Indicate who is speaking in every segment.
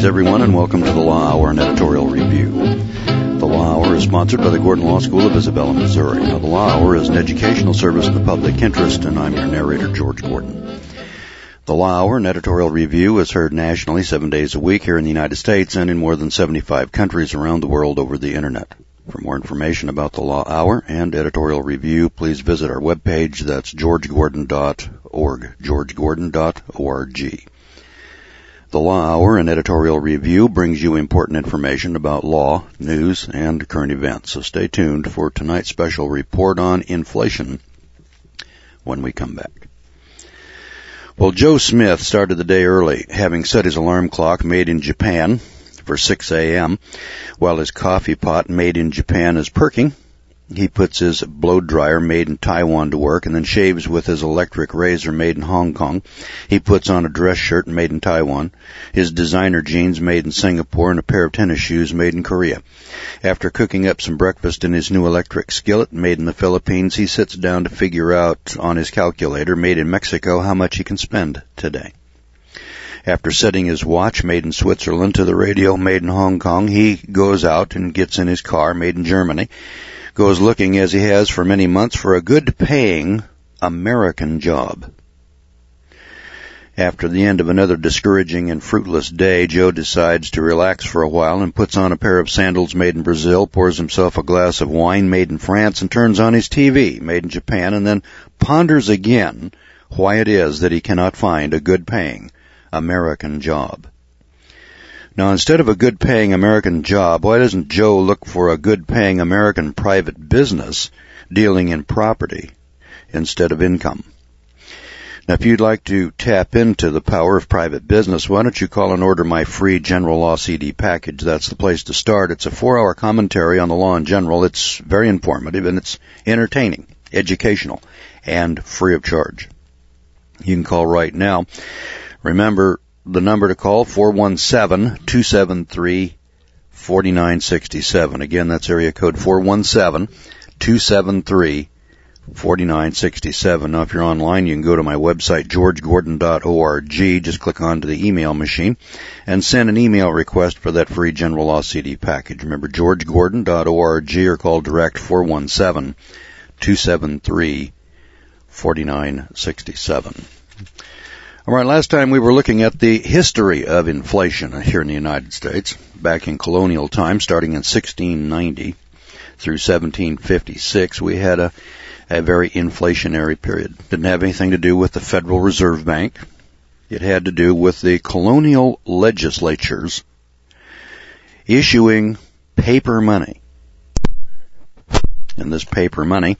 Speaker 1: everyone, and welcome to the Law Hour and Editorial Review. The Law Hour is sponsored by the Gordon Law School of Isabella, Missouri. Now, the Law Hour is an educational service in the public interest, and I'm your narrator, George Gordon. The Law Hour and Editorial Review is heard nationally 7 days a week here in the United States and in more than 75 countries around the world over the Internet. For more information about the Law Hour and Editorial Review, please visit our webpage. That's georgegordon.org, georgegordon.org. The Law Hour and Editorial Review brings you important information about law, news, and current events. So stay tuned for tonight's special report on inflation when we come back. Well, Joe Smith started the day early, having set his alarm clock made in Japan for 6 a.m. While his coffee pot made in Japan is perking, he puts his blow dryer made in Taiwan to work and then shaves with his electric razor made in Hong Kong. He puts on a dress shirt made in Taiwan, his designer jeans made in Singapore, and a pair of tennis shoes made in Korea. After cooking up some breakfast in his new electric skillet made in the Philippines, he sits down to figure out on his calculator made in Mexico how much he can spend today. After setting his watch made in Switzerland to the radio made in Hong Kong, he goes out and gets in his car made in Germany, goes looking, as he has for many months, for a good-paying American job. After the end of another discouraging and fruitless day, Joe decides to relax for a while and puts on a pair of sandals made in Brazil, pours himself a glass of wine made in France, and turns on his TV made in Japan, and then ponders again why it is that he cannot find a good-paying American job. Now, instead of a good-paying American job, why doesn't Joe look for a good-paying American private business dealing in property instead of income? Now, if you'd like to tap into the power of private business, why don't you call and order my free General Law CD package? That's the place to start. It's a 4-hour commentary on the law in general. It's very informative, and it's entertaining, educational, and free of charge. You can call right now. Remember, the number to call, 417-273-4967. Again, that's area code 417-273-4967. Now, if you're online, you can go to my website, georgegordon.org. Just click onto the email machine and send an email request for that free General Law CD package. Remember, georgegordon.org, or call direct 417-273-4967. All right, last time we were looking at the history of inflation here in the United States, back in colonial times, starting in 1690 through 1756. We had a very inflationary period. Didn't have anything to do with the Federal Reserve Bank. It had to do with the colonial legislatures issuing paper money. And this paper money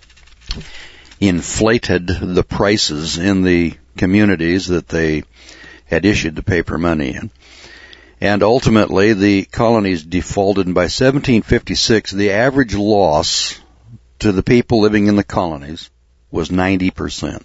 Speaker 1: inflated the prices in the communities that they had issued the paper money in. And ultimately, the colonies defaulted, and by 1756, the average loss to the people living in the colonies was 90%.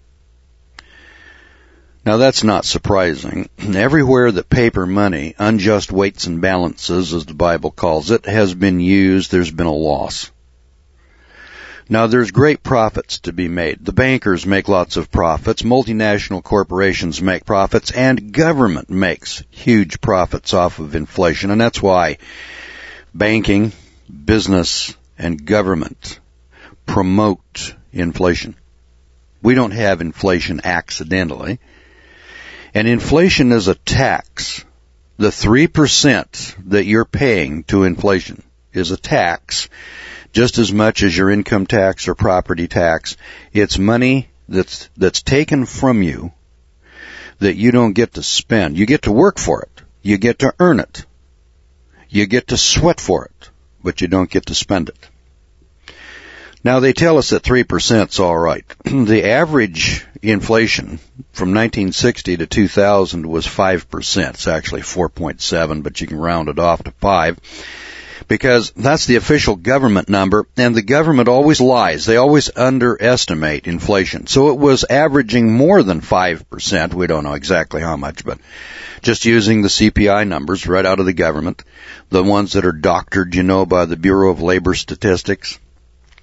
Speaker 1: Now, that's not surprising. Everywhere that paper money, unjust weights and balances, as the Bible calls it, has been used, there's been a loss. Now, there's great profits to be made. The bankers make lots of profits, multinational corporations make profits, and government makes huge profits off of inflation. And that's why banking, business, and government promote inflation. We don't have inflation accidentally. And inflation is a tax. The 3% that you're paying to inflation is a tax, just as much as your income tax or property tax. It's money that's taken from you that you don't get to spend. You get to work for it. You get to earn it. You get to sweat for it, but you don't get to spend it. Now, they tell us that 3% is all right. The average inflation from 1960 to 2000 was 5%. It's actually 4.7, but you can round it off to 5. Because that's the official government number, and the government always lies. They always underestimate inflation. So it was averaging more than 5%. We don't know exactly how much, but just using the CPI numbers right out of the government, the ones that are doctored, by the Bureau of Labor Statistics.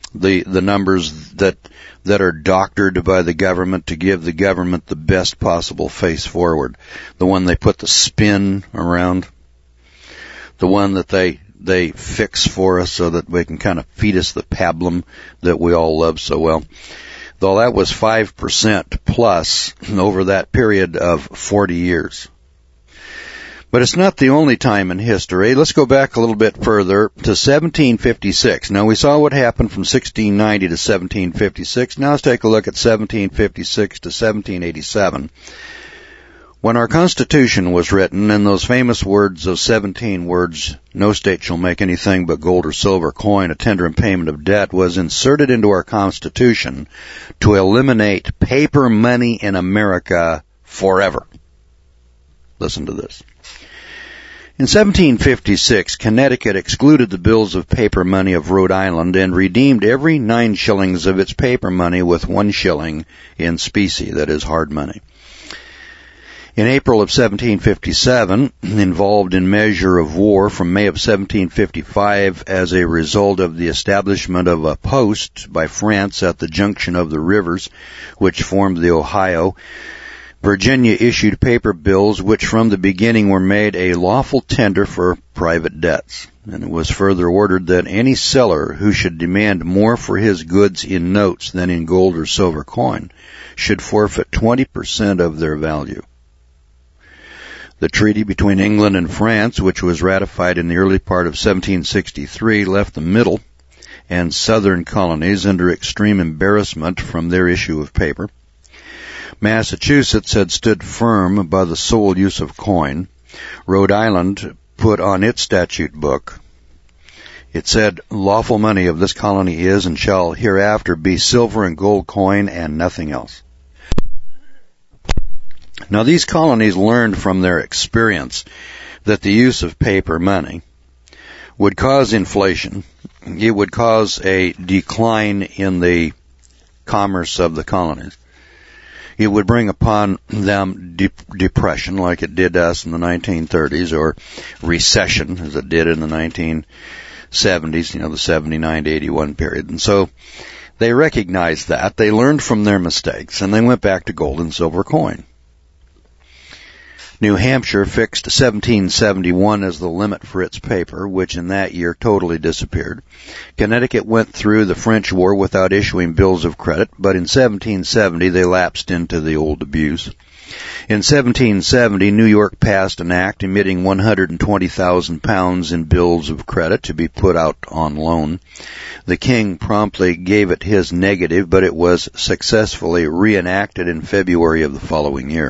Speaker 1: the numbers that are doctored by the government to give the government the best possible face forward. The one they put the spin around. The one that they fix for us so that they can kind of feed us the pablum that we all love so well. Though that was 5% plus over that period of 40 years. But it's not the only time in history. Let's go back a little bit further to 1756. Now, we saw what happened from 1690 to 1756. Now let's take a look at 1756 to 1787. When our Constitution was written, and those famous words of 17 words, "No state shall make anything but gold or silver coin a tender in payment of debt," was inserted into our Constitution to eliminate paper money in America forever. Listen to this. In 1756, Connecticut excluded the bills of paper money of Rhode Island and redeemed every 9 shillings of its paper money with 1 shilling in specie, that is, hard money. In April of 1757, involved in measure of war from May of 1755 as a result of the establishment of a post by France at the junction of the rivers which formed the Ohio, Virginia issued paper bills which from the beginning were made a lawful tender for private debts. And it was further ordered that any seller who should demand more for his goods in notes than in gold or silver coin should forfeit 20% of their value. The treaty between England and France, which was ratified in the early part of 1763, left the middle and southern colonies under extreme embarrassment from their issue of paper. Massachusetts had stood firm by the sole use of coin. Rhode Island put on its statute book, it said, "Lawful money of this colony is and shall hereafter be silver and gold coin and nothing else." Now, these colonies learned from their experience that the use of paper money would cause inflation. It would cause a decline in the commerce of the colonies. It would bring upon them depression like it did us in the 1930s, or recession as it did in the 1970s, the 79 to 81 period. And so they recognized that. They learned from their mistakes, and they went back to gold and silver coin. New Hampshire fixed 1771 as the limit for its paper, which in that year totally disappeared. Connecticut went through the French War without issuing bills of credit, but in 1770 they lapsed into the old abuse. In 1770, New York passed an act emitting 120,000 pounds in bills of credit to be put out on loan. The king promptly gave it his negative, but it was successfully reenacted in February of the following year.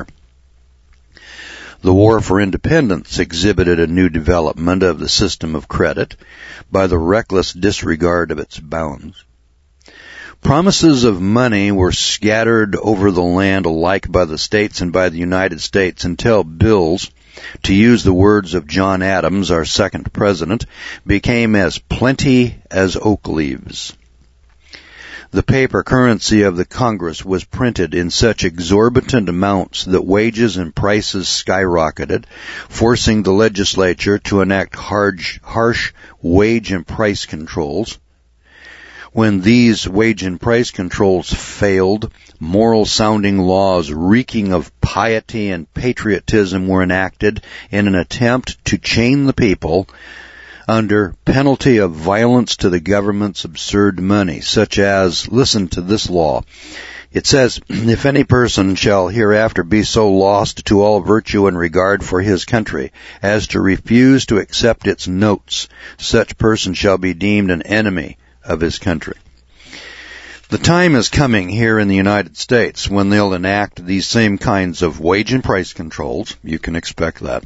Speaker 1: The War for Independence exhibited a new development of the system of credit by the reckless disregard of its bounds. Promises of money were scattered over the land alike by the states and by the United States until bills, to use the words of John Adams, our second president, became as plenty as oak leaves. The paper currency of the Congress was printed in such exorbitant amounts that wages and prices skyrocketed, forcing the legislature to enact harsh wage and price controls. When these wage and price controls failed, moral-sounding laws reeking of piety and patriotism were enacted in an attempt to chain the people under penalty of violence to the government's absurd money, such as, listen to this law. It says, "If any person shall hereafter be so lost to all virtue and regard for his country as to refuse to accept its notes, such person shall be deemed an enemy of his country." The time is coming here in the United States when they'll enact these same kinds of wage and price controls. You can expect that.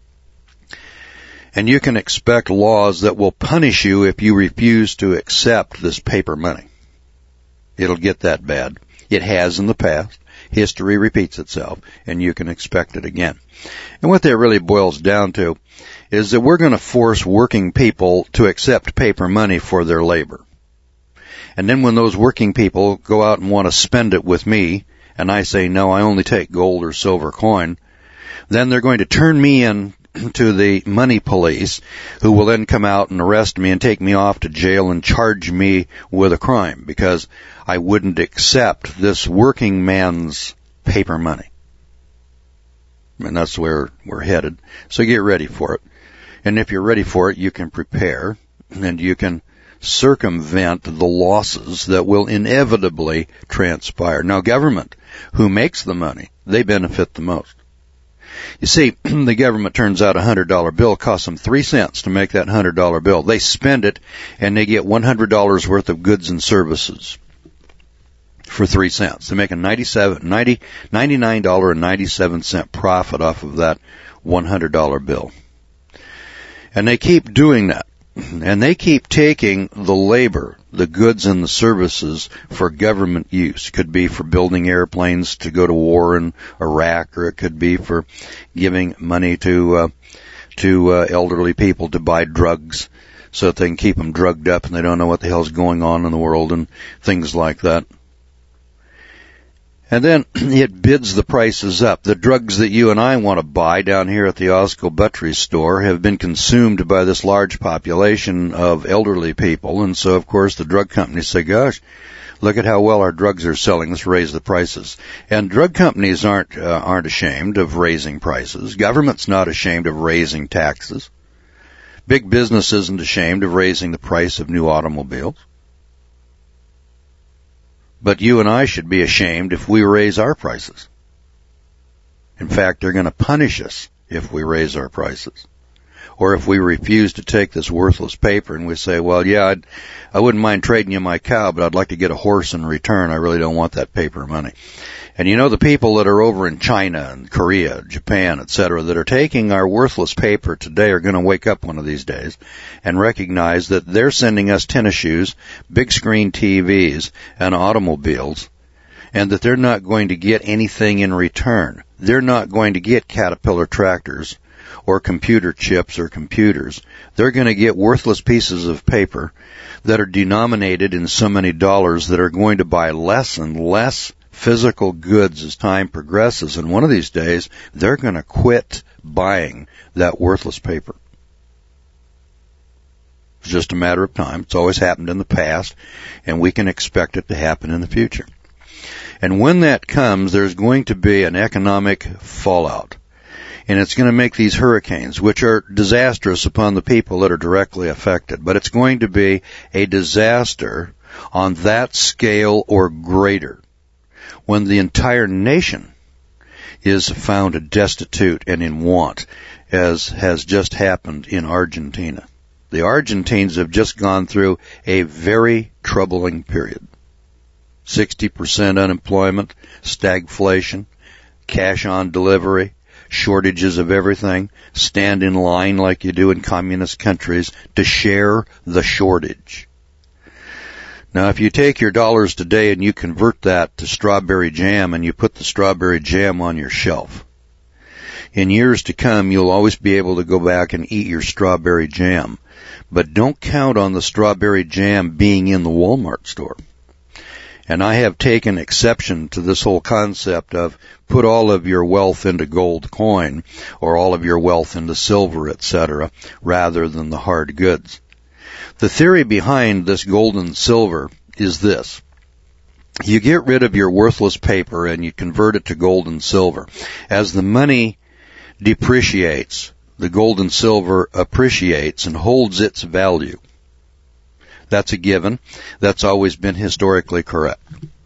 Speaker 1: And you can expect laws that will punish you if you refuse to accept this paper money. It'll get that bad. It has in the past. History repeats itself, and you can expect it again. And what that really boils down to is that we're going to force working people to accept paper money for their labor. And then when those working people go out and want to spend it with me, and I say, no, I only take gold or silver coin, then they're going to turn me in to the money police, who will then come out and arrest me and take me off to jail and charge me with a crime because I wouldn't accept this working man's paper money. And that's where we're headed. So get ready for it. And if you're ready for it, you can prepare and you can circumvent the losses that will inevitably transpire. Now, government, who makes the money, they benefit the most. You see, the government turns out a $100 bill, costs them 3 cents to make that $100 bill. They spend it, and they get $100 worth of goods and services for 3 cents. They make a $99.97 profit off of that $100 bill. And they keep doing that. And they keep taking the labor, the goods and the services for government use. Could be for building airplanes to go to war in Iraq, or it could be for giving money to elderly people to buy drugs so that they can keep them drugged up and they don't know what the hell's going on in the world and things like that. And then it bids the prices up. The drugs that you and I want to buy down here at the Osco Buttery store have been consumed by this large population of elderly people. And so, of course, the drug companies say, gosh, look at how well our drugs are selling. Let's raise the prices. And drug companies aren't ashamed of raising prices. Government's not ashamed of raising taxes. Big business isn't ashamed of raising the price of new automobiles. But you and I should be ashamed if we raise our prices. In fact, they're going to punish us if we raise our prices. Or if we refuse to take this worthless paper and we say, well, yeah, I wouldn't mind trading you my cow, but I'd like to get a horse in return. I really don't want that paper money. And you know, the people that are over in China and Korea, Japan, etc., that are taking our worthless paper today are going to wake up one of these days and recognize that they're sending us tennis shoes, big screen TVs, and automobiles, and that they're not going to get anything in return. They're not going to get Caterpillar tractors or computer chips or computers. They're going to get worthless pieces of paper that are denominated in so many dollars that are going to buy less and less physical goods as time progresses, and one of these days they're going to quit buying that worthless paper. It's just a matter of time. It's always happened in the past, and we can expect it to happen in the future. And when that comes, there's going to be an economic fallout, and it's going to make these hurricanes, which are disastrous upon the people that are directly affected, but it's going to be a disaster on that scale or greater when the entire nation is found destitute and in want, as has just happened in Argentina. The Argentines have just gone through a very troubling period. 60% unemployment, stagflation, cash on delivery, shortages of everything, stand in line like you do in communist countries to share the shortage. Now, if you take your dollars today and you convert that to strawberry jam and you put the strawberry jam on your shelf, in years to come, you'll always be able to go back and eat your strawberry jam. But don't count on the strawberry jam being in the Walmart store. And I have taken exception to this whole concept of put all of your wealth into gold coin or all of your wealth into silver, etc., rather than the hard goods. The theory behind this gold and silver is this. You get rid of your worthless paper and you convert it to gold and silver. As the money depreciates, the gold and silver appreciates and holds its value. That's a given. That's always been historically correct.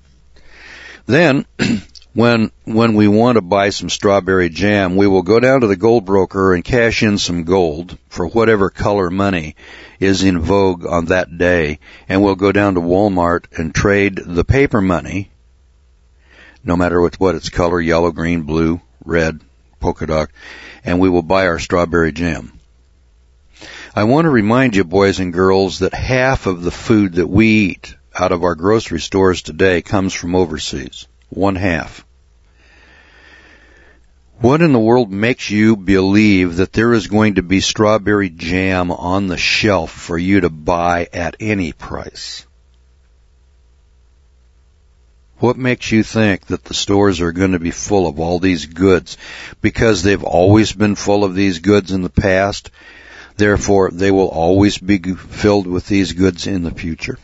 Speaker 1: Then, when we want to buy some strawberry jam, we will go down to the gold broker and cash in some gold for whatever color money is in vogue on that day, and we'll go down to Walmart and trade the paper money, no matter what its color, yellow, green, blue, red, polka dot, and we will buy our strawberry jam. I want to remind you, boys and girls, that half of the food that we eat out of our grocery stores today comes from overseas. 1/2. What in the world makes you believe that there is going to be strawberry jam on the shelf for you to buy at any price? What makes you think that the stores are going to be full of all these goods? Because they've always been full of these goods in the past, therefore they will always be filled with these goods in the future.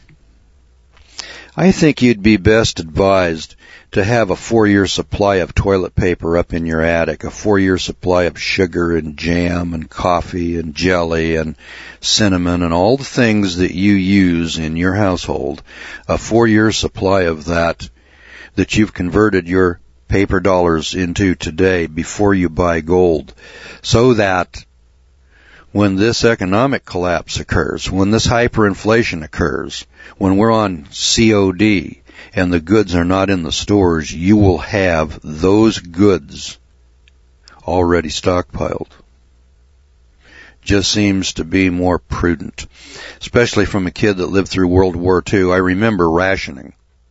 Speaker 1: I think you'd be best advised to have a 4-year supply of toilet paper up in your attic, a 4-year supply of sugar and jam and coffee and jelly and cinnamon and all the things that you use in your household, a 4-year supply of that you've converted your paper dollars into today before you buy gold, so that when this economic collapse occurs, when this hyperinflation occurs, when we're on COD and the goods are not in the stores, you will have those goods already stockpiled. Just seems to be more prudent, especially from a kid that lived through World War II. I remember rationing.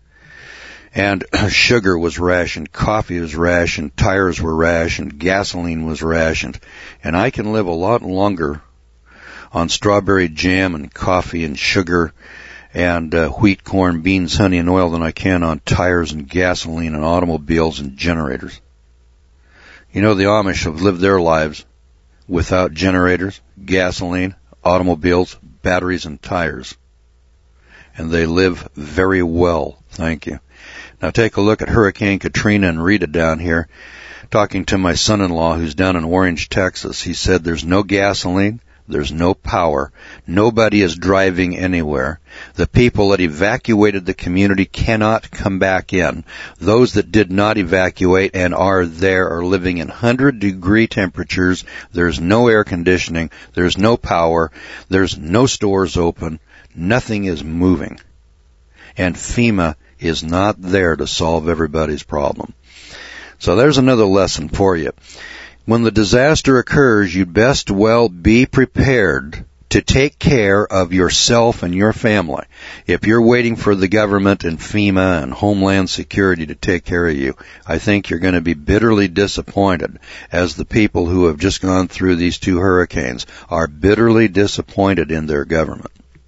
Speaker 1: And sugar was rationed, coffee was rationed, tires were rationed, gasoline was rationed. And I can live a lot longer on strawberry jam and coffee and sugar and wheat, corn, beans, honey, and oil than I can on tires and gasoline and automobiles and generators. You know, the Amish have lived their lives without generators, gasoline, automobiles, batteries, and tires. And they live very well, thank you. Now take a look at Hurricane Katrina and Rita down here. Talking to my son-in-law who's down in Orange, Texas, he said there's no gasoline, there's no power, nobody is driving anywhere. The people that evacuated the community cannot come back in. Those that did not evacuate and are there are living in 100-degree temperatures. There's no air conditioning, there's no power, there's no stores open, nothing is moving. And FEMA is not there to solve everybody's problem. So there's another lesson for you. When the disaster occurs, you'd best well be prepared to take care of yourself and your family. If you're waiting for the government and FEMA and Homeland Security to take care of you, I think you're going to be bitterly disappointed, as the people who have just gone through these 2 hurricanes are bitterly disappointed in their government.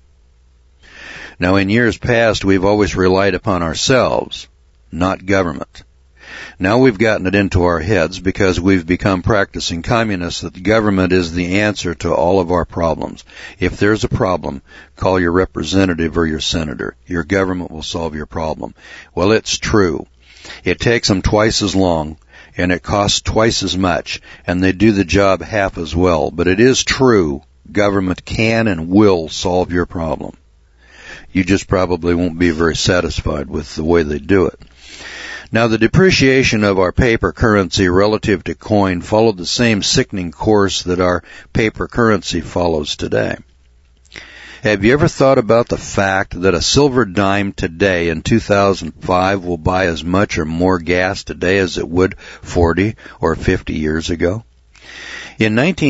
Speaker 1: Now, in years past, we've always relied upon ourselves, not government. Now we've gotten it into our heads because we've become practicing communists that the government is the answer to all of our problems. If there's a problem, call your representative or your senator. Your government will solve your problem. Well, it's true. It takes them twice as long, and it costs twice as much, and they do the job half as well. But it is true, government can and will solve your problem. You just probably won't be very satisfied with the way they do it. Now, the depreciation of our paper currency relative to coin followed the same sickening course that our paper currency follows today. Have you ever thought about the fact that a silver dime today in 2005 will buy as much or more gas today as it would 40 or 50 years ago? In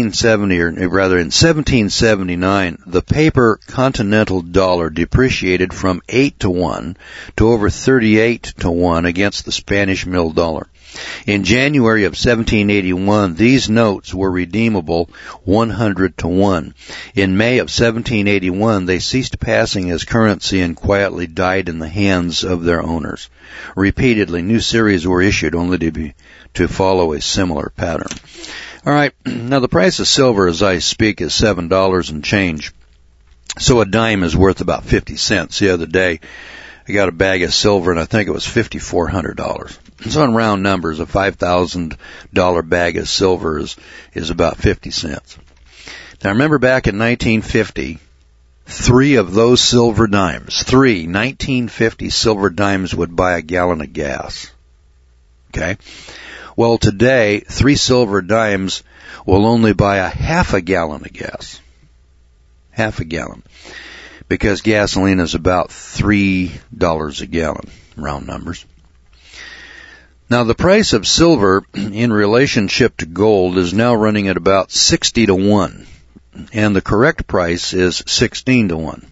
Speaker 1: 1779, the paper continental dollar depreciated from 8 to 1 to over 38 to 1 against the Spanish mill dollar. In January of 1781, these notes were redeemable 100 to 1. In May of 1781, they ceased passing as currency and quietly died in the hands of their owners. Repeatedly, new series were issued only to follow a similar pattern. All right, now the price of silver as I speak is $7 and change. So a dime is worth about 50 cents. The other day, I got a bag of silver and I think it was $5,400. So in round numbers, a $5,000 bag of silver is about 50 cents. Now remember back in 1950, 3 of those silver dimes, 1950 silver dimes would buy a gallon of gas. Okay? Well, today, 3 silver dimes will only buy a half a gallon of gas. Half a gallon. Because gasoline is about $3 a gallon, round numbers. Now, the price of silver in relationship to gold is now running at about 60 to 1. And the correct price is 16 to 1.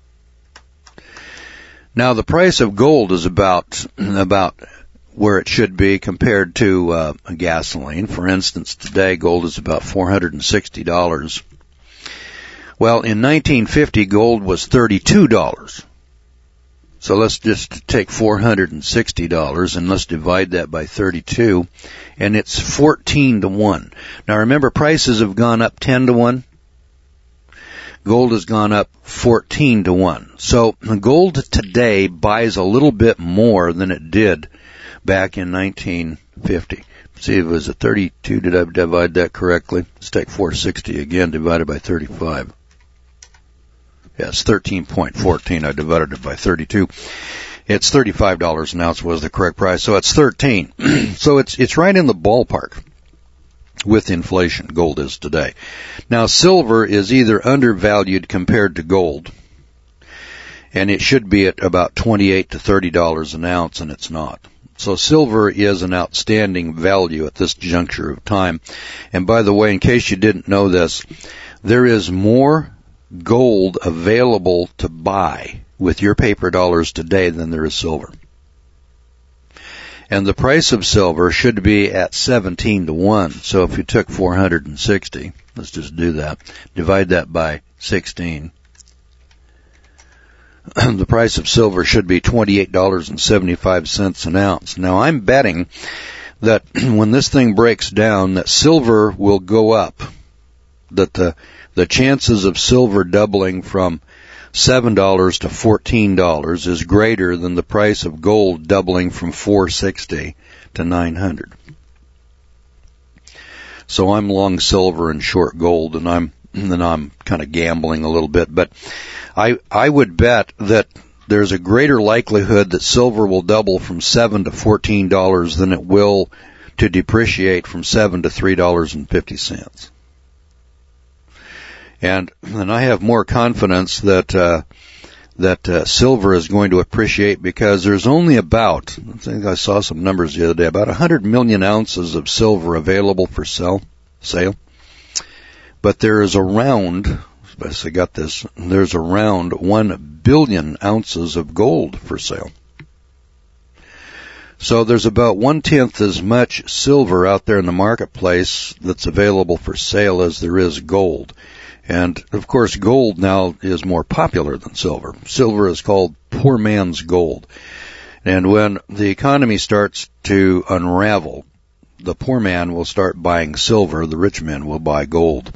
Speaker 1: Now, the price of gold is about where it should be compared to gasoline. For instance, today gold is about $460. Well, in 1950, gold was $32. So let's just take $460 and let's divide that by 32, and it's 14 to 1. Now remember, prices have gone up 10 to 1. Gold has gone up 14 to 1. So gold today buys a little bit more than it did back in 1950. See if it was a 32. Did I divide that correctly? Let's take 460 again, divided by 35. Yeah, it's 13.14. I divided it by 32. It's $35 an ounce was the correct price, so it's 13. So it's right in the ballpark with inflation. Gold is today. Now, silver is either undervalued compared to gold, and it should be at about $28 to $30 an ounce, and it's not. So silver is an outstanding value at this juncture of time. And by the way, in case you didn't know this, there is more gold available to buy with your paper dollars today than there is silver. And the price of silver should be at 17 to 1. So if you took 460, let's just do that, divide that by 16. The price of silver should be $28.75 an ounce. Now I'm betting that when this thing breaks down, that silver will go up, that the chances of silver doubling from $7 to $14 is greater than the price of gold doubling from $460 to $900. So I'm long silver and short gold, and I'm kind of gambling a little bit, but I would bet that there's a greater likelihood that silver will double from $7 to $14 than it will to depreciate from $7 to $3.50. And I have more confidence that silver is going to appreciate because there's only about, I think I saw some numbers the other day, about 100 million ounces of silver available for sale. But there is around, I got this, there's around 1 billion ounces of gold for sale. So there's about 1/10 as much silver out there in the marketplace that's available for sale as there is gold. And, of course, gold now is more popular than silver. Silver is called poor man's gold. And when the economy starts to unravel, the poor man will start buying silver, the rich man will buy gold.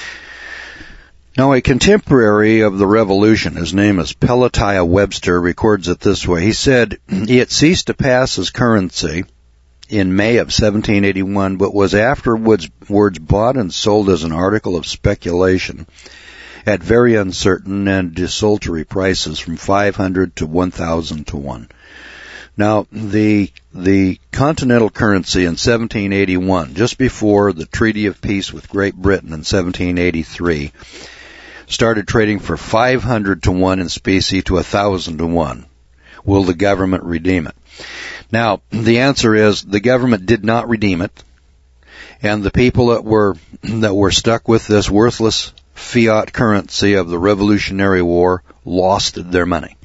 Speaker 1: Now, a contemporary of the revolution, his name is Pelatiah Webster, records it this way. He said, "It ceased to pass as currency in May of 1781, but was afterwards bought and sold as an article of speculation at very uncertain and desultory prices from 500 to 1,000 to 1. Now, the continental currency in 1781, just before the Treaty of Peace with Great Britain in 1783, started trading for 500 to 1 in specie to 1,000 to 1. Will the government redeem it? Now, the answer is the government did not redeem it, and the people that were stuck with this worthless fiat currency of the Revolutionary War lost their money.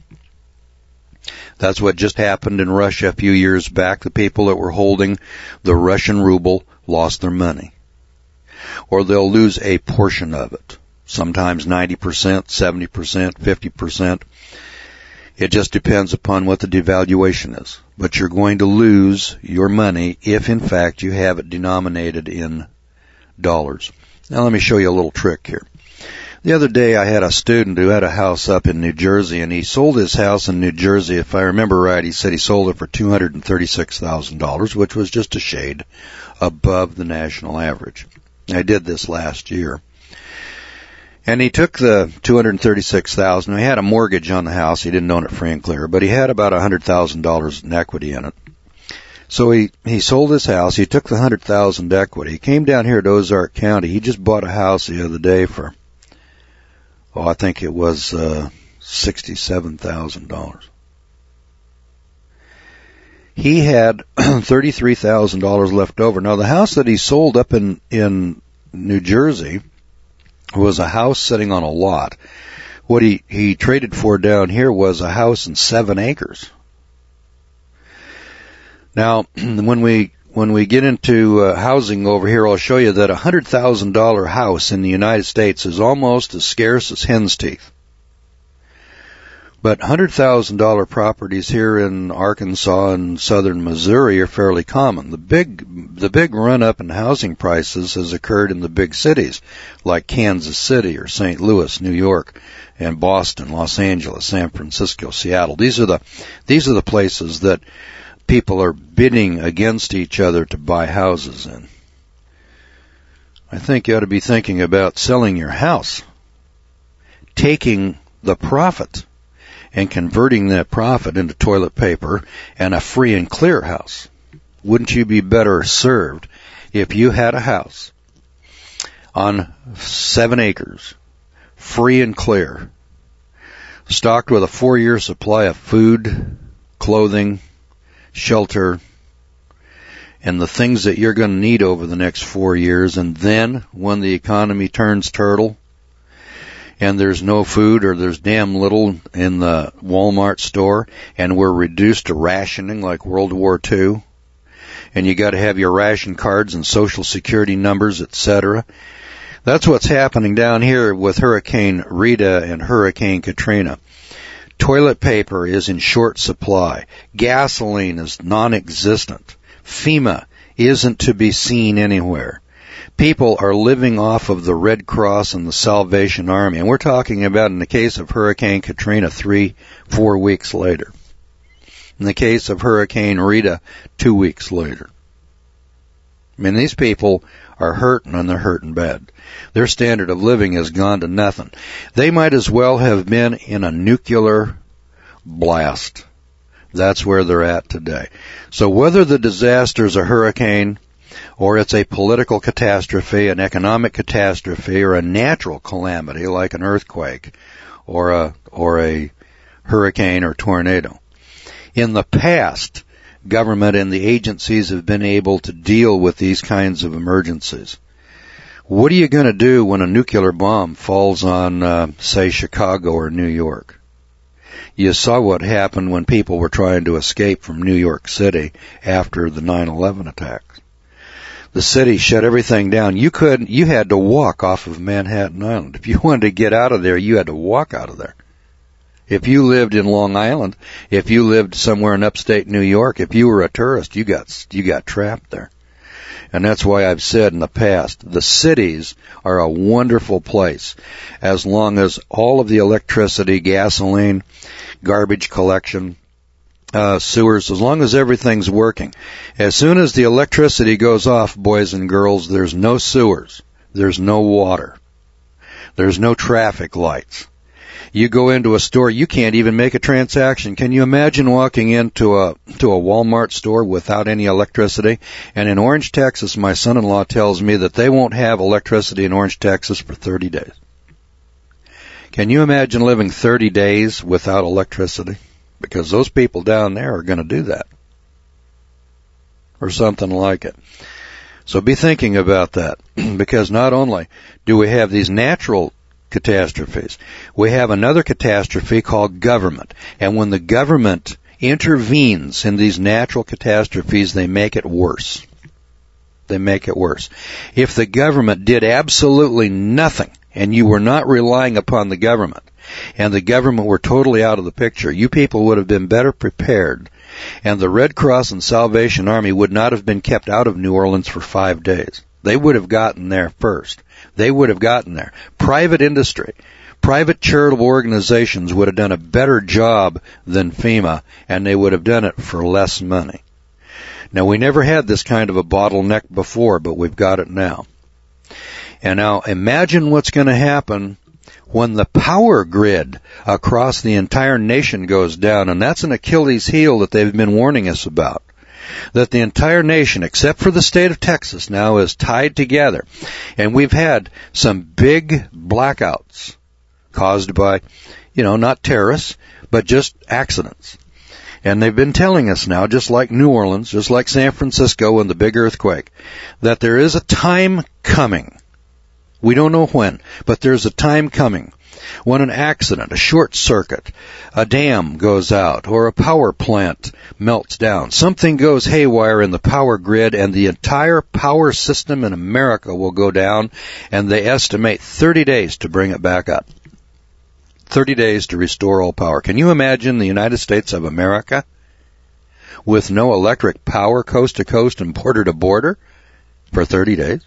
Speaker 1: That's what just happened in Russia a few years back. The people that were holding the Russian ruble lost their money. Or they'll lose a portion of it. Sometimes 90%, 70%, 50%. It just depends upon what the devaluation is. But you're going to lose your money if, in fact, you have it denominated in dollars. Now, let me show you a little trick here. The other day, I had a student who had a house up in New Jersey, and he sold his house in New Jersey. If I remember right, he said he sold it for $236,000, which was just a shade above the national average. I did this last year. And he took the $236,000. He had a mortgage on the house. He didn't own it free and clear, but he had about $100,000 in equity in it. So he sold his house. He took the $100,000 equity. He came down here to Ozark County. He just bought a house the other day for, I think it was $67,000. He had $33,000 left over. Now, the house that he sold up in New Jersey was a house sitting on a lot. What he traded for down here was a house in 7 acres. Now, when we get into housing over here, I'll show you that a $100,000 house in the United States is almost as scarce as hen's teeth. But $100,000 properties here in Arkansas and southern Missouri are fairly common. The big run-up in housing prices has occurred in the big cities like Kansas City or St. Louis, New York, and Boston, Los Angeles, San Francisco, Seattle. These are the places that people are bidding against each other to buy houses in. I think you ought to be thinking about selling your house, taking the profit and converting that profit into toilet paper and a free and clear house. Wouldn't you be better served if you had a house on 7 acres, free and clear, stocked with a 4-year supply of food, clothing, shelter, and the things that you're going to need over the next 4 years, and then when the economy turns turtle, and there's no food or there's damn little in the Walmart store, and we're reduced to rationing like World War II, and you got to have your ration cards and Social Security numbers, etc. That's what's happening down here with Hurricane Rita and Hurricane Katrina. Toilet paper is in short supply. Gasoline is non-existent. FEMA isn't to be seen anywhere. People are living off of the Red Cross and the Salvation Army. And we're talking about, in the case of Hurricane Katrina, 3-4 weeks later. In the case of Hurricane Rita, 2 weeks later. I mean, these people are hurting, and they're hurting bad. Their standard of living has gone to nothing. They might as well have been in a nuclear blast. That's where they're at today. So whether the disaster is a hurricane, or it's a political catastrophe, an economic catastrophe, or a natural calamity like an earthquake or a hurricane or tornado. In the past, government and the agencies have been able to deal with these kinds of emergencies. What are you going to do when a nuclear bomb falls on, say, Chicago or New York? You saw what happened when people were trying to escape from New York City after the 9/11 attacks. The city shut everything down. You had to walk off of Manhattan Island. If you wanted to get out of there, you had to walk out of there. If you lived in Long Island, if you lived somewhere in upstate New York, if you were a tourist, you got trapped there. And that's why I've said in the past, the cities are a wonderful place as long as all of the electricity, gasoline, garbage collection, sewers, as long as everything's working. As soon as the electricity goes off, boys and girls, there's no sewers, there's no water, there's no traffic lights. You go into a store, you can't even make a transaction. Can you imagine walking into a Walmart store without any electricity? And in Orange, Texas, my son-in-law tells me that they won't have electricity in Orange, Texas for 30 days. Can you imagine living 30 days without electricity? Because those people down there are going to do that. Or something like it. So be thinking about that. Because not only do we have these natural catastrophes, we have another catastrophe called government. And when the government intervenes in these natural catastrophes, they make it worse. They make it worse. If the government did absolutely nothing, and you were not relying upon the government, and the government were totally out of the picture, you people would have been better prepared, and the Red Cross and Salvation Army would not have been kept out of New Orleans for 5 days. They would have gotten there first. They would have gotten there. Private industry, private charitable organizations would have done a better job than FEMA, and they would have done it for less money. Now, we never had this kind of a bottleneck before, but we've got it now. And now imagine what's going to happen when the power grid across the entire nation goes down, and that's an Achilles heel that they've been warning us about. That the entire nation, except for the state of Texas, now is tied together. And we've had some big blackouts caused by, not terrorists, but just accidents. And they've been telling us now, just like New Orleans, just like San Francisco and the big earthquake, that there is a time coming. We don't know when, but there's a time coming when an accident, a short circuit, a dam goes out, or a power plant melts down. Something goes haywire in the power grid, and the entire power system in America will go down, and they estimate 30 days to bring it back up. 30 days to restore all power. Can you imagine the United States of America with no electric power coast to coast and border to border for 30 days?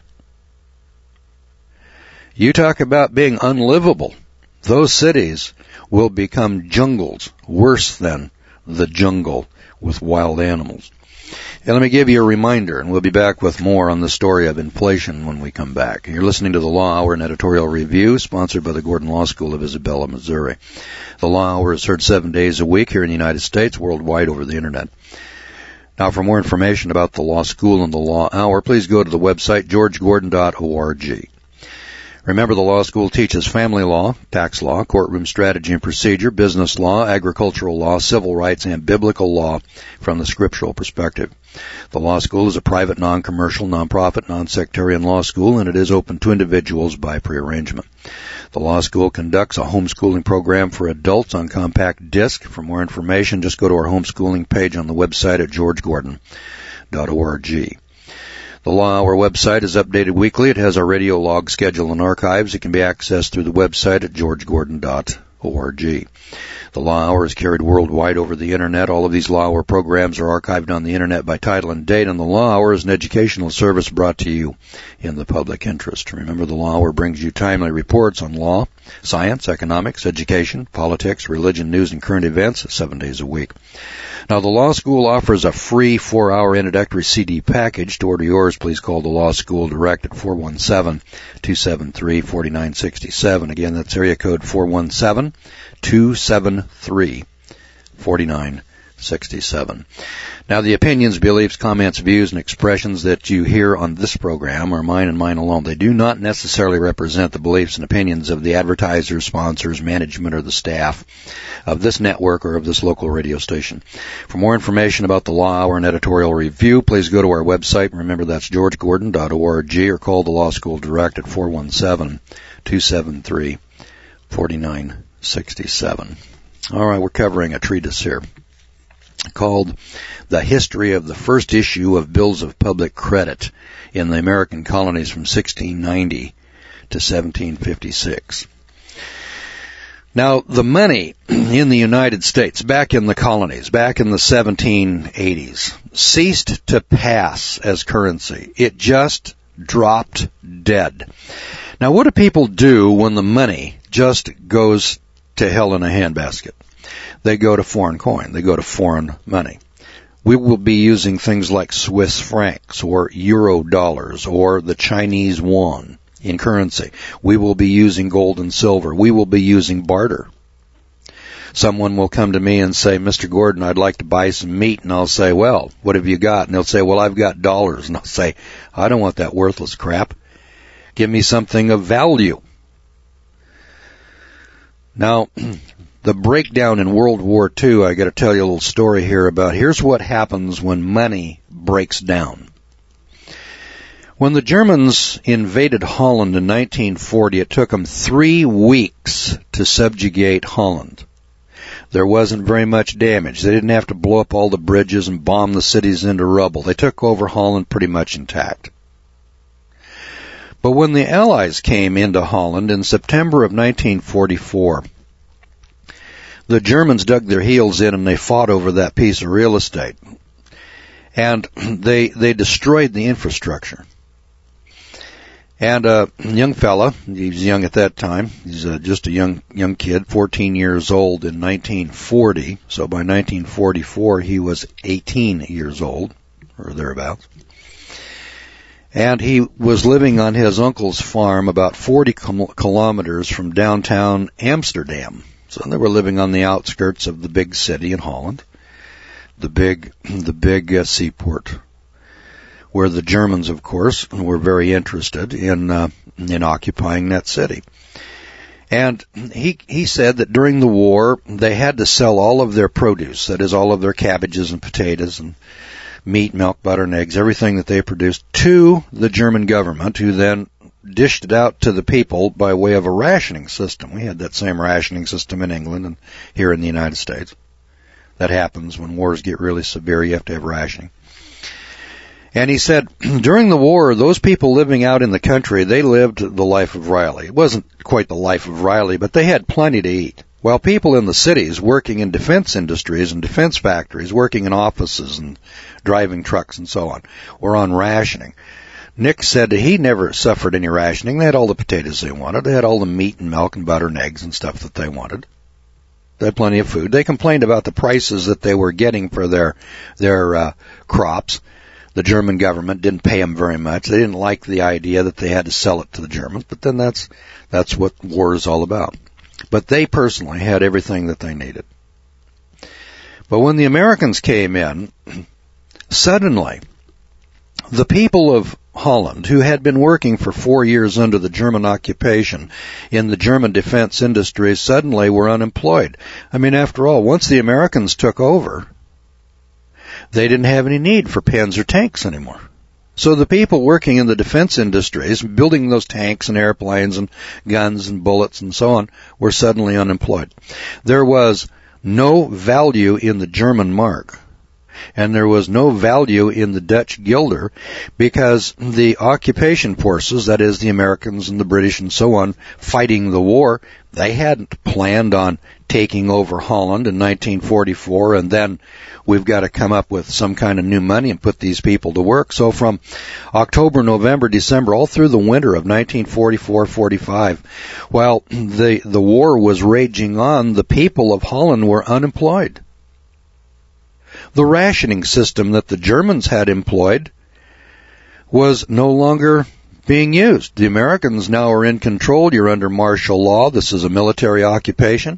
Speaker 1: You talk about being unlivable. Those cities will become jungles, worse than the jungle with wild animals. And let me give you a reminder, and we'll be back with more on the story of inflation when we come back. You're listening to the Law Hour and Editorial Review, sponsored by the Gordon Law School of Isabella, Missouri. The Law Hour is heard 7 days a week here in the United States, worldwide over the Internet. Now, for more information about the Law School and the Law Hour, please go to the website georgegordon.org. Remember, the law school teaches family law, tax law, courtroom strategy and procedure, business law, agricultural law, civil rights, and biblical law from the scriptural perspective. The law school is a private, non-commercial, non-profit, non-sectarian law school, and it is open to individuals by prearrangement. The law school conducts a homeschooling program for adults on compact disc. For more information, just go to our homeschooling page on the website at georgegordon.org. The Law Hour website is updated weekly. It has our radio log schedule and archives. It can be accessed through the website at georgegordon.org. The Law Hour is carried worldwide over the Internet. All of these Law Hour programs are archived on the Internet by title and date, and the Law Hour is an educational service brought to you in the public interest. Remember, the Law Hour brings you timely reports on law, science, economics, education, politics, religion, news, and current events 7 days a week. Now, the Law School offers a free 4-hour introductory CD package. To order yours, please call the Law School direct at 417-273-4967. Again, that's area code 417-273-4967. Now, the opinions, beliefs, comments, views, and expressions that you hear on this program are mine and mine alone. They do not necessarily represent the beliefs and opinions of the advertisers, sponsors, management, or the staff of this network or of this local radio station. For more information about the Law Hour and Editorial Review, please go to our website. Remember, that's georgegordon.org, or call the Law School direct at 417-273-4967. All right, we're covering a treatise here called The History of the First Issue of Bills of Public Credit in the American Colonies from 1690 to 1756. Now, the money in the United States, back in the colonies, back in the 1780s, ceased to pass as currency. It just dropped dead. Now, what do people do when the money just goes to hell in a handbasket? They go to foreign coin. They go to foreign money. We will be using things like Swiss francs or euro dollars or the Chinese yuan in currency. We will be using gold and silver. We will be using barter. Someone will come to me and say, Mr. Gordon, I'd like to buy some meat. And I'll say, well, what have you got? And they'll say, well, I've got dollars. And I'll say, I don't want that worthless crap. Give me something of value. Now, the breakdown in World War II, I got to tell you a little story here about here's what happens when money breaks down. When the Germans invaded Holland in 1940, it took them 3 weeks to subjugate Holland. There wasn't very much damage. They didn't have to blow up all the bridges and bomb the cities into rubble. They took over Holland pretty much intact. But when the Allies came into Holland in September of 1944, the Germans dug their heels in and they fought over that piece of real estate. And they destroyed the infrastructure. And a young fella, he was young at that time, he's just a young kid, 14 years old in 1940. So by 1944 he was 18 years old, or thereabouts. And he was living on his uncle's farm about 40 kilometers from downtown Amsterdam. So they were living on the outskirts of the big city in Holland, the big seaport, where the Germans, of course, were very interested in occupying that city. And he said that during the war they had to sell all of their produce, that is, all of their cabbages and potatoes and meat, milk, butter, and eggs, everything that they produced, to the German government, who then dished it out to the people by way of a rationing system. We had that same rationing system in England and here in the United States. That happens when wars get really severe. You have to have rationing. And he said, during the war, those people living out in the country, they lived the life of Riley. It wasn't quite the life of Riley, but they had plenty to eat. while people in the cities working in defense industries and defense factories, working in offices and driving trucks and so on, were on rationing. Nick said that he never suffered any rationing. They had all the potatoes they wanted. They had all the meat and milk and butter and eggs and stuff that they wanted. They had plenty of food. They complained about the prices that they were getting for their crops. The German government didn't pay them very much. They didn't like the idea that they had to sell it to the Germans, but then that's what war is all about. But they personally had everything that they needed. But when the Americans came in, suddenly the people of Holland, who had been working for 4 years under the German occupation in the German defense industry, suddenly were unemployed. I mean, after all, once the Americans took over, they didn't have any need for Panzer tanks anymore. So the people working in the defense industries, building those tanks and airplanes and guns and bullets and so on, were suddenly unemployed. There was no value in the German mark, and there was no value in the Dutch guilder, because the occupation forces, that is the Americans and the British and so on, fighting the war, they hadn't planned on taking over Holland in 1944, and then we've got to come up with some kind of new money and put these people to work. So from October, November, December, all through the winter of 1944-45, while the war was raging on, the people of Holland were unemployed. The rationing system that the Germans had employed was no longer being used. The Americans now are in control. You're under martial law. This is a military occupation.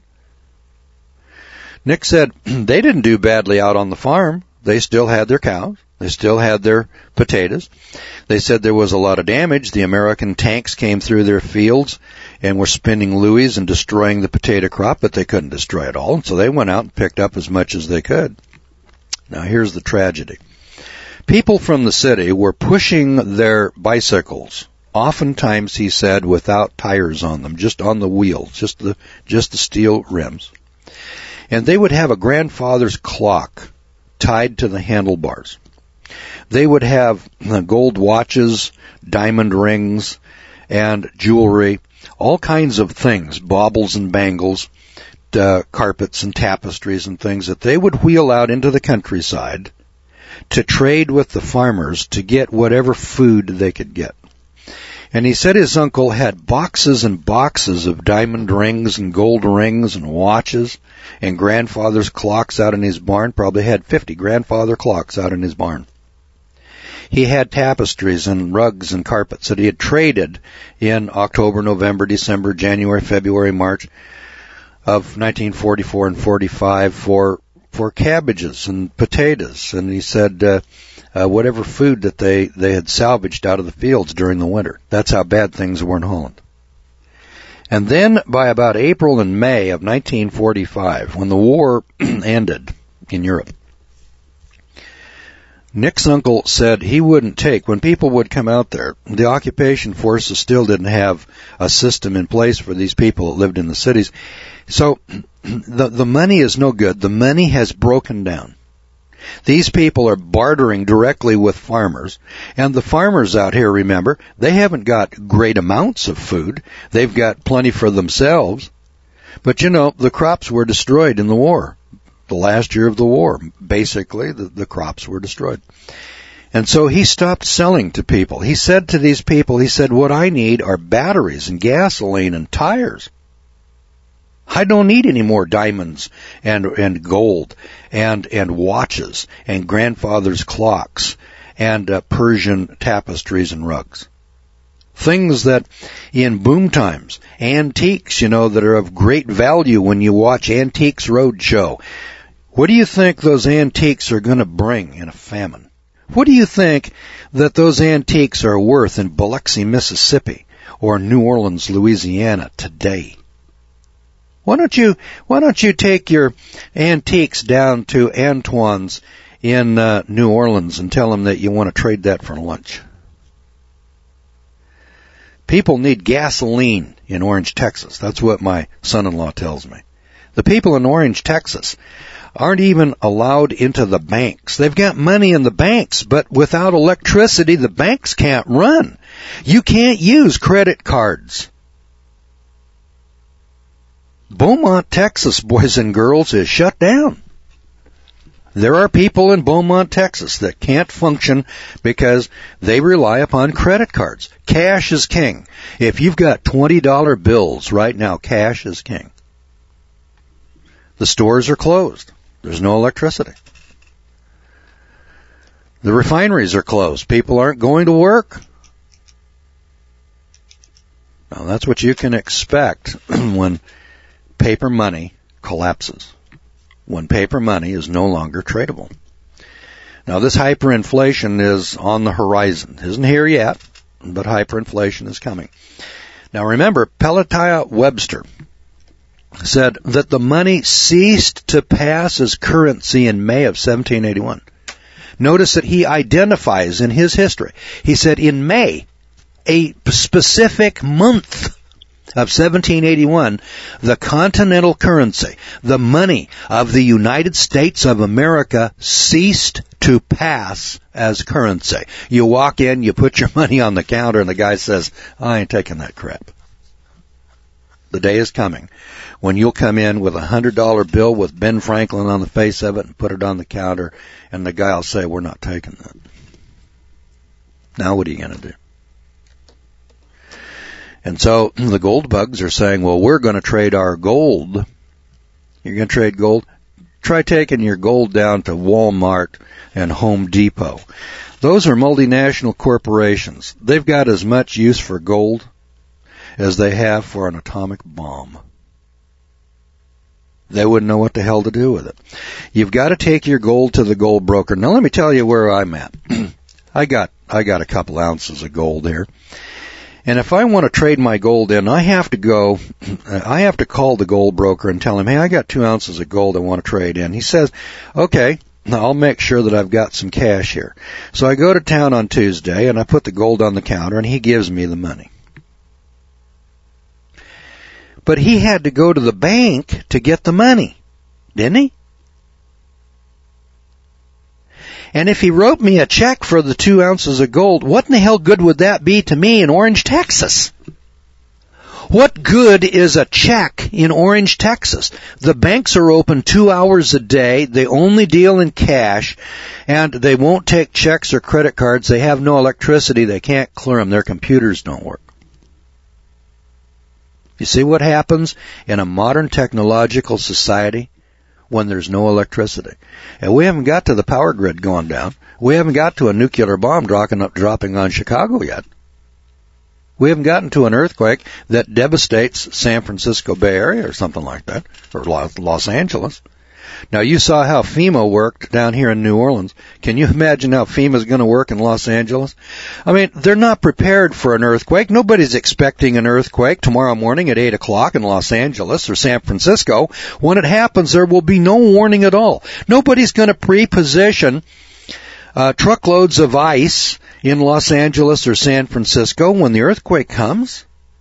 Speaker 1: Nick said they didn't do badly out on the farm. They still had their cows. They still had their potatoes. They said there was a lot of damage. The American tanks came through their fields and were spinning Louis and destroying the potato crop, but they couldn't destroy it all. And so they went out and picked up as much as they could. Now here's the tragedy. People from the city were pushing their bicycles, oftentimes, he said, without tires on them, just on the wheels, just the steel rims. And they would have a grandfather's clock tied to the handlebars. They would have gold watches, diamond rings, and jewelry, all kinds of things, baubles and bangles, carpets and tapestries and things that they would wheel out into the countryside to trade with the farmers to get whatever food they could get. And he said his uncle had boxes and boxes of diamond rings and gold rings and watches and grandfather's clocks out in his barn. Probably had 50 grandfather clocks out in his barn. He had tapestries and rugs and carpets that he had traded in October, November, December, January, February, March of 1944 and 45 for cabbages and potatoes. And he said whatever food that they had salvaged out of the fields during the winter. That's how bad things were in Holland. And then by about April and May of 1945, when the war ended in Europe, Nick's uncle said he wouldn't take, when people would come out there, the occupation forces still didn't have a system in place for these people that lived in the cities. So the money is no good. The money has broken down. These people are bartering directly with farmers, and the farmers out here, remember, they haven't got great amounts of food. They've got plenty for themselves. But, the crops were destroyed in the war. The last year of the war, basically, the crops were destroyed. And so he stopped selling to people. He said to these people, what I need are batteries and gasoline and tires. I don't need any more diamonds and gold and watches and grandfather's clocks and Persian tapestries and rugs. Things that in boom times, antiques, that are of great value when you watch Antiques Roadshow. What do you think those antiques are going to bring in a famine? What do you think that those antiques are worth in Biloxi, Mississippi, or New Orleans, Louisiana today? Why don't you take your antiques down to Antoine's in New Orleans and tell them that you want to trade that for lunch? People need gasoline in Orange, Texas. That's what my son-in-law tells me. The people in Orange, Texas aren't even allowed into the banks. They've got money in the banks, but without electricity, the banks can't run. You can't use credit cards. Beaumont, Texas, boys and girls, is shut down. There are people in Beaumont, Texas that can't function because they rely upon credit cards. Cash is king. If you've got $20 bills right now, cash is king. The stores are closed. There's no electricity. The refineries are closed. People aren't going to work. Now, that's what you can expect when paper money collapses, when paper money is no longer tradable. Now, this hyperinflation is on the horizon. It isn't here yet, but hyperinflation is coming. Now, remember, Pelatiah Webster said that the money ceased to pass as currency in May of 1781. Notice that he identifies in his history. He said in May, a specific month of 1781, the continental currency, the money of the United States of America, ceased to pass as currency. You walk in, you put your money on the counter, and the guy says, I ain't taking that crap. The day is coming when you'll come in with a $100 bill with Ben Franklin on the face of it and put it on the counter, and the guy will say, we're not taking that. Now what are you going to do? And so the gold bugs are saying, well, we're going to trade our gold. You're going to trade gold? Try taking your gold down to Walmart and Home Depot. Those are multinational corporations. They've got as much use for gold as they have for an atomic bomb. They wouldn't know what the hell to do with it. You've got to take your gold to the gold broker. Now let me tell you where I'm at. I got a couple ounces of gold here. And if I want to trade my gold in, I have to call the gold broker and tell him, hey, I got 2 ounces of gold I want to trade in. He says, okay, I'll make sure that I've got some cash here. So I go to town on Tuesday and I put the gold on the counter and he gives me the money. But he had to go to the bank to get the money, didn't he? And if he wrote me a check for the 2 ounces of gold, what in the hell good would that be to me in Orange, Texas? What good is a check in Orange, Texas? The banks are open 2 hours a day. They only deal in cash, and they won't take checks or credit cards. They have no electricity. They can't clear them. Their computers don't work. You see what happens in a modern technological society when there's no electricity? And we haven't got to the power grid going down. We haven't got to a nuclear bomb dropping on Chicago yet. We haven't gotten to an earthquake that devastates San Francisco Bay Area or something like that, or Los Angeles. Now, you saw how FEMA worked down here in New Orleans. Can you imagine how FEMA's going to work in Los Angeles? I mean, they're not prepared for an earthquake. Nobody's expecting an earthquake tomorrow morning at 8 o'clock in Los Angeles or San Francisco. When it happens, there will be no warning at all. Nobody's going to pre-position truckloads of ice in Los Angeles or San Francisco when the earthquake comes.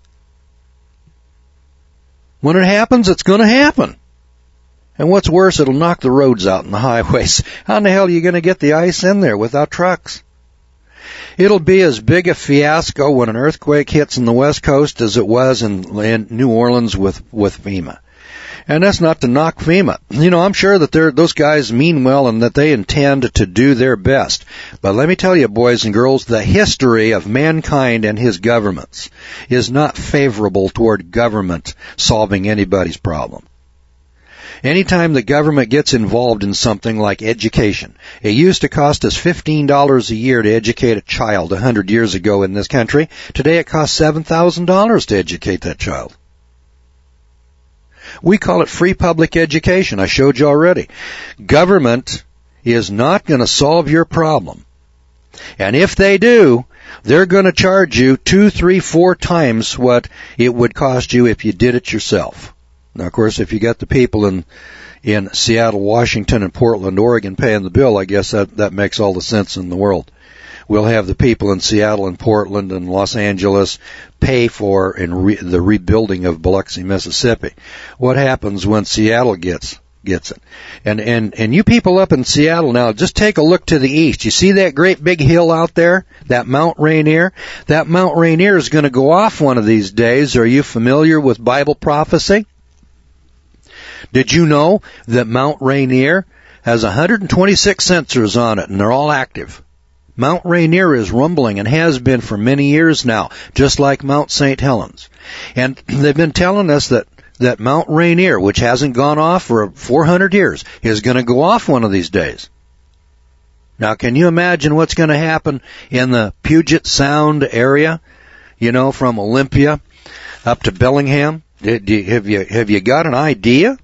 Speaker 1: When it happens, it's going to happen. And what's worse, it'll knock the roads out and the highways. How in the hell are you going to get the ice in there without trucks? It'll be as big a fiasco when an earthquake hits in the West Coast as it was in New Orleans with FEMA. And that's not to knock FEMA. You know, I'm sure that those guys mean well and that they intend to do their best. But let me tell you, boys and girls, the history of mankind and his governments is not favorable toward government solving anybody's problem. Anytime the government gets involved in something like education, it used to cost us $15 a year to educate a child 100 years ago in this country. Today it costs $7,000 to educate that child. We call it free public education. I showed you already. Government is not going to solve your problem. And if they do, they're going to charge you 2, 3, 4 times what it would cost you if you did it yourself. Now, of course, if you got the people in Seattle, Washington, and Portland, Oregon paying the bill, I guess that makes all the sense in the world. We'll have the people in Seattle and Portland and Los Angeles pay for the rebuilding of Biloxi, Mississippi. What happens when Seattle gets it? And you people up in Seattle now, just take a look to the east. You see that great big hill out there? That Mount Rainier? That Mount Rainier is going to go off one of these days. Are you familiar with Bible prophecy?
Speaker 2: Did you know that Mount Rainier has 126 sensors on it, and they're all active? Mount Rainier is rumbling and has been for many years now, just like Mount St. Helens. And they've been telling us that Mount Rainier, which hasn't gone off for 400 years, is going to go off one of these days. Now, can you imagine what's going to happen in the Puget Sound area, from Olympia up to Bellingham? Have you got an idea?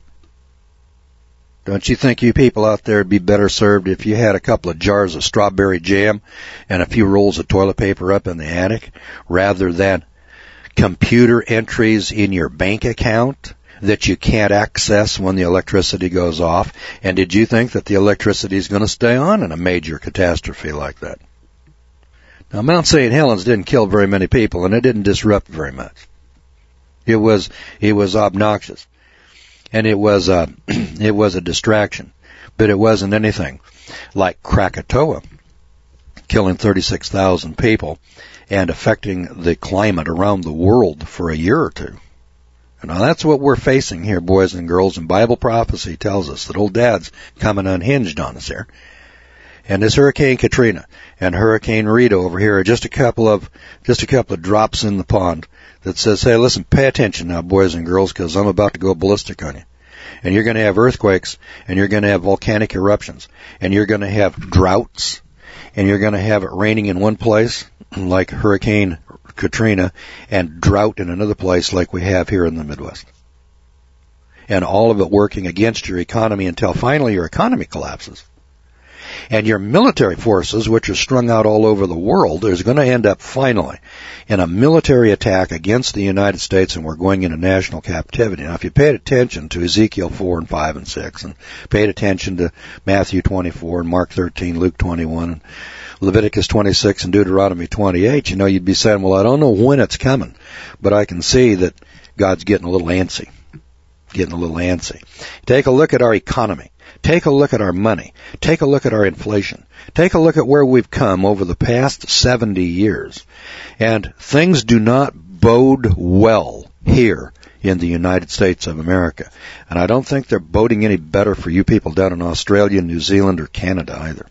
Speaker 2: Don't you think you people out there would be better served if you had a couple of jars of strawberry jam and a few rolls of toilet paper up in the attic rather than computer entries in your bank account that you can't access when the electricity goes off? And did you think that the electricity is going to stay on in a major catastrophe like that? Now, Mount St. Helens didn't kill very many people, and it didn't disrupt very much. It was obnoxious. And it was a distraction, but it wasn't anything like Krakatoa, killing 36,000 people and affecting the climate around the world for a year or two. Now that's what we're facing here, boys and girls, and Bible prophecy tells us that old Dad's coming unhinged on us here. And this Hurricane Katrina and Hurricane Rita over here are just a couple of drops in the pond that says, hey, listen, pay attention now, boys and girls, because I'm about to go ballistic on you. And you're going to have earthquakes, and you're going to have volcanic eruptions, and you're going to have droughts, and you're going to have it raining in one place, like Hurricane Katrina, and drought in another place like we have here in the Midwest. And all of it working against your economy until finally your economy collapses. And your military forces, which are strung out all over the world, is going to end up finally in a military attack against the United States, and we're going into national captivity. Now, if you paid attention to Ezekiel 4 and 5 and 6, and paid attention to Matthew 24 and Mark 13, Luke 21, and Leviticus 26 and Deuteronomy 28, you'd be saying, well, I don't know when it's coming, but I can see that God's getting a little antsy. Take a look at our economy. Take a look at our money. Take a look at our inflation. Take a look at where we've come over the past 70 years. And things do not bode well here in the United States of America. And I don't think they're boding any better for you people down in Australia, New Zealand, or Canada either.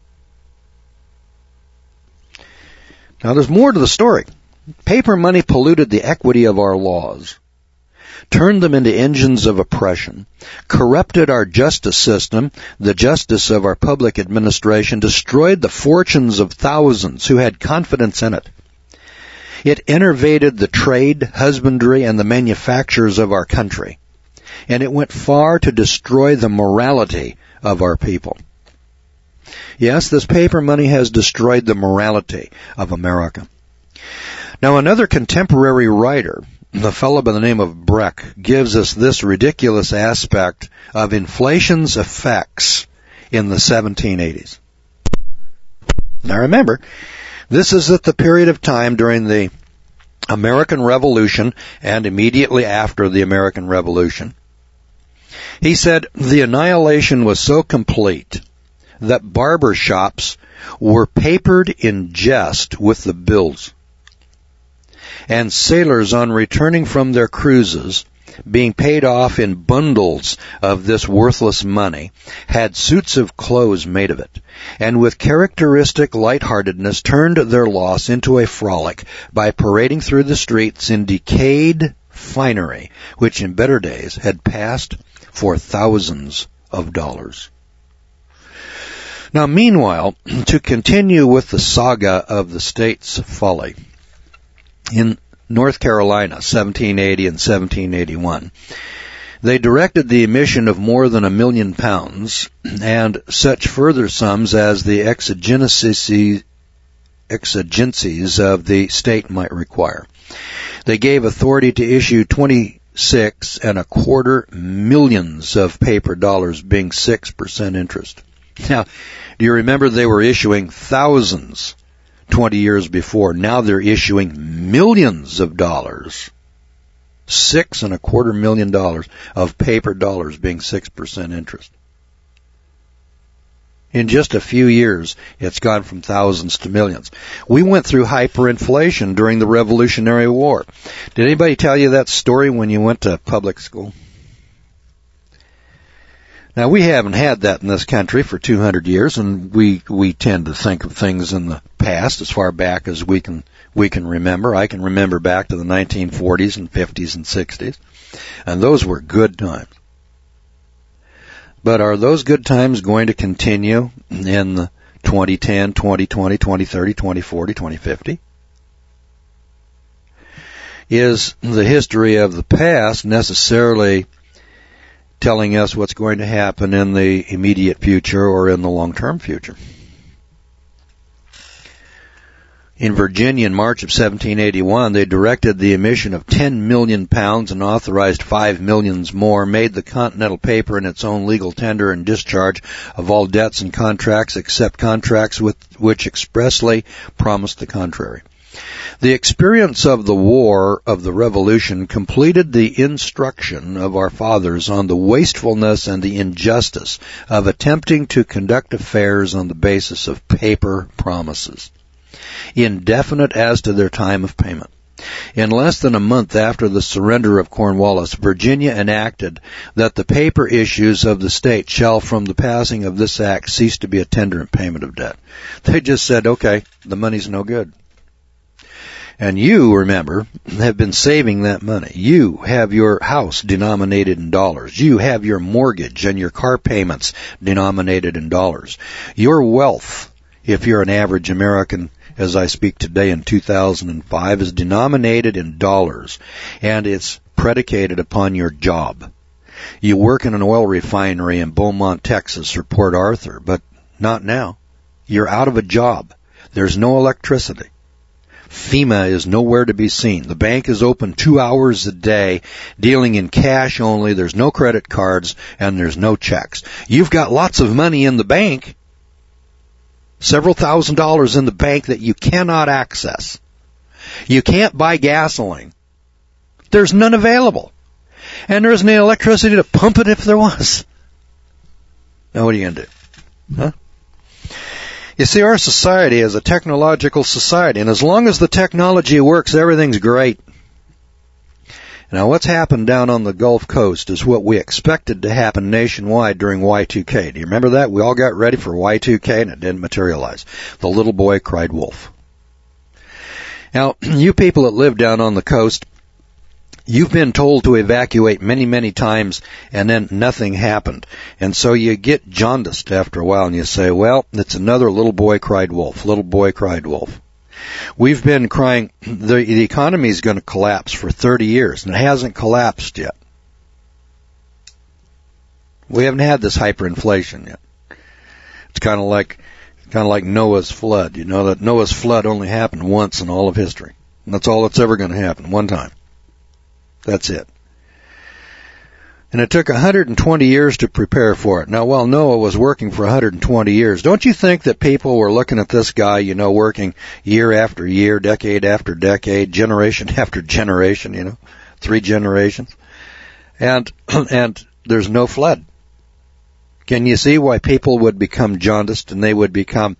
Speaker 2: Now, there's more to the story. Paper money polluted the equity of our laws, turned them into engines of oppression, corrupted our justice system, the justice of our public administration, destroyed the fortunes of thousands who had confidence in it. It enervated the trade, husbandry, and the manufactures of our country. And it went far to destroy the morality of our people. Yes, this paper money has destroyed the morality of America. Now, another contemporary writer, the fellow by the name of Breck, gives us this ridiculous aspect of inflation's effects in the 1780s. Now remember, this is at the period of time during the American Revolution and immediately after the American Revolution. He said the annihilation was so complete that barber shops were papered in jest with the bills. And sailors, on returning from their cruises, being paid off in bundles of this worthless money, had suits of clothes made of it, and with characteristic lightheartedness turned their loss into a frolic by parading through the streets in decayed finery, which in better days had passed for thousands of dollars. Now, meanwhile, to continue with the saga of the state's folly, in North Carolina, 1780 and 1781, they directed the emission of more than £1 million and such further sums as the exigencies of the state might require. They gave authority to issue 26.25 million of paper dollars, being 6% interest. Now, do you remember they were issuing thousands 20 years before? Now they're issuing millions of dollars. $6.25 million of paper dollars, being 6% interest. In just a few years, it's gone from thousands to millions. We went through hyperinflation during the Revolutionary War. Did anybody tell you that story when you went to public school? Now, we haven't had that in this country for 200 years, and we tend to think of things in the past as far back as we can remember. I can remember back to the 1940s and 50s and 60s, and those were good times. But are those good times going to continue in the 2010, 2020, 2030, 2040, 2050? Is the history of the past necessarily telling us what's going to happen in the immediate future or in the long-term future? In Virginia in March of 1781, they directed the emission of 10 million pounds and authorized 5 million more, made the Continental paper in its own legal tender and discharge of all debts and contracts except contracts which expressly promised the contrary. The experience of the War of the Revolution completed the instruction of our fathers on the wastefulness and the injustice of attempting to conduct affairs on the basis of paper promises, indefinite as to their time of payment. In less than a month after the surrender of Cornwallis, Virginia enacted that the paper issues of the state shall from the passing of this act cease to be a tender and payment of debt. They just said, okay, the money's no good. And you, remember, have been saving that money. You have your house denominated in dollars. You have your mortgage and your car payments denominated in dollars. Your wealth, if you're an average American, as I speak today in 2005, is denominated in dollars, and it's predicated upon your job. You work in an oil refinery in Beaumont, Texas, or Port Arthur, but not now. You're out of a job. There's no electricity. FEMA is nowhere to be seen. The bank is open 2 hours a day, dealing in cash only. There's no credit cards, and there's no checks. You've got lots of money in the bank, several $1,000s in the bank that you cannot access. You can't buy gasoline. There's none available. And there isn't any electricity to pump it if there was. Now what are you going to do? Huh? You see, our society is a technological society, and as long as the technology works, everything's great. Now, what's happened down on the Gulf Coast is what we expected to happen nationwide during Y2K. Do you remember that? We all got ready for Y2K, and it didn't materialize. The little boy cried wolf. Now, you people that live down on the coast, you've been told to evacuate many, many times, and then nothing happened. And so you get jaundiced after a while, and you say, well, it's another little boy cried wolf, little boy cried wolf. We've been crying, the economy is going to collapse for 30 years, and it hasn't collapsed yet. We haven't had this hyperinflation yet. It's kind of like Noah's flood. You know that Noah's flood only happened once in all of history. And that's all that's ever going to happen, one time. That's it. And it took 120 years to prepare for it. Now, while Noah was working for 120 years, don't you think that people were looking at this guy, you know, working year after year, decade after decade, generation after generation, you know, 3 generations, and there's no flood? Can you see why people would become jaundiced, and they would become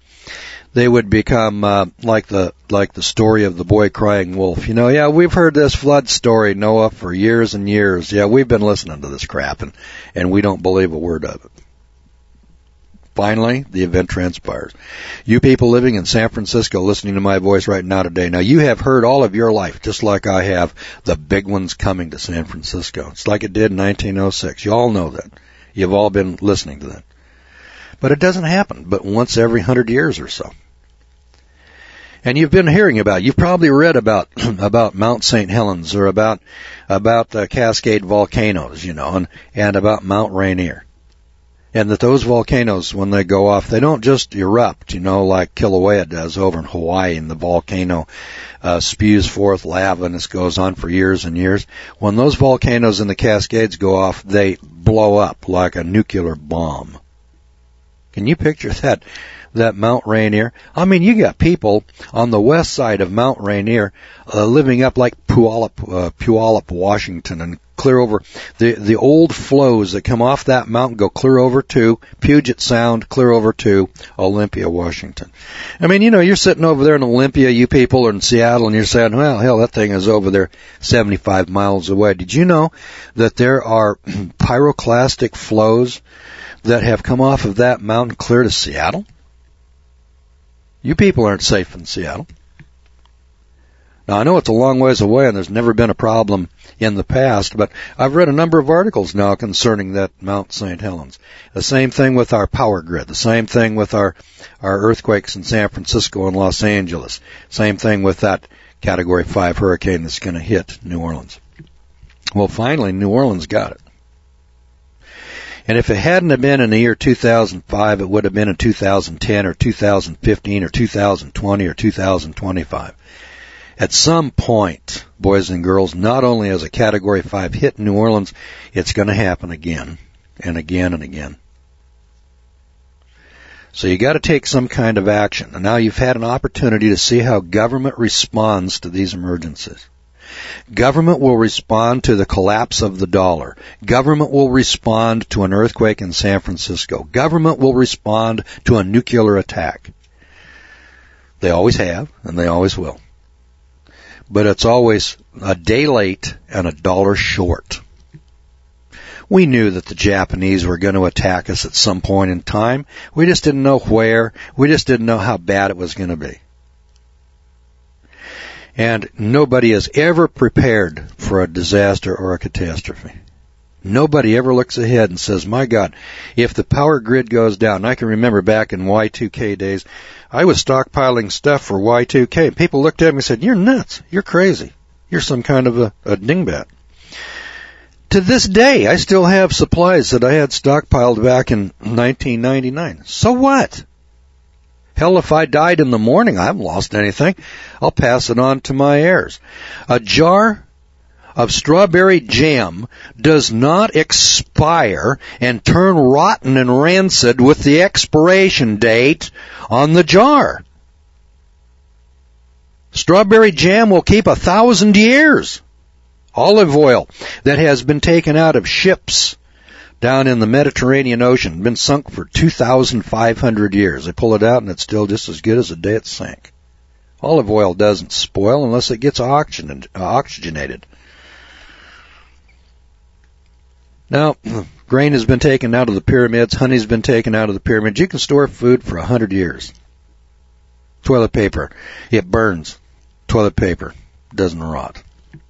Speaker 2: like the story of the boy crying wolf? You know, yeah, we've heard this flood story, Noah, for years and years. Yeah, we've been listening to this crap, and we don't believe a word of it. Finally, the event transpires. You people living in San Francisco listening to my voice right now today, now you have heard all of your life, just like I have, the big one's coming to San Francisco. It's like it did in 1906. You all know that. You've all been listening to that. But it doesn't happen but once every 100 years or so. And you've been hearing you've probably read about Mount St. Helens, or about the Cascade volcanoes, you know, and about Mount Rainier. And that those volcanoes, when they go off, they don't just erupt, you know, like Kilauea does over in Hawaii, and the volcano spews forth lava, and this goes on for years and years. When those volcanoes in the Cascades go off, they blow up like a nuclear bomb. Can you picture that Mount Rainier? I mean, you got people on the west side of Mount Rainier living up like Puyallup, Washington, and clear over the old flows that come off that mountain, go clear over to Puget Sound, clear over to Olympia, Washington. I mean, you know, you're sitting over there in Olympia, you people are in Seattle, and you're saying, well, hell, that thing is over there 75 miles away. Did you know that there are pyroclastic flows that have come off of that mountain clear to Seattle? You people aren't safe in Seattle. Now, I know it's a long ways away and there's never been a problem in the past, but I've read a number of articles now concerning that Mount St. Helens. The same thing with our power grid. The same thing with our earthquakes in San Francisco and Los Angeles. Same thing with that Category 5 hurricane that's going to hit New Orleans. Well, finally, New Orleans got it. And if it hadn't have been in the year 2005, it would have been in 2010 or 2015 or 2020 or 2025. At some point, boys and girls, not only as a Category 5 hit in New Orleans, it's going to happen again and again and again. So you got to take some kind of action. And now you've had an opportunity to see how government responds to these emergencies. Government will respond to the collapse of the dollar. Government will respond to an earthquake in San Francisco. Government will respond to a nuclear attack. They always have, and they always will. But it's always a day late and a dollar short. We knew that the Japanese were going to attack us at some point in time. We just didn't know where. We just didn't know how bad it was going to be. And nobody is ever prepared for a disaster or a catastrophe. Nobody ever looks ahead and says, my God, if the power grid goes down. I can remember back in Y2K days, I was stockpiling stuff for Y2K. People looked at me and said, you're nuts. You're crazy. You're some kind of a dingbat. To this day, I still have supplies that I had stockpiled back in 1999. So what? Hell, if I died in the morning, I haven't lost anything. I'll pass it on to my heirs. A jar of strawberry jam does not expire and turn rotten and rancid with the expiration date on the jar. Strawberry jam will keep 1,000 years. Olive oil that has been taken out of ships down in the Mediterranean Ocean, been sunk for 2,500 years. They pull it out and it's still just as good as the day it sank. Olive oil doesn't spoil unless it gets oxygenated. Now, grain has been taken out of the pyramids, honey's been taken out of the pyramids. You can store food for 100 years. Toilet paper, it burns. Toilet paper doesn't rot.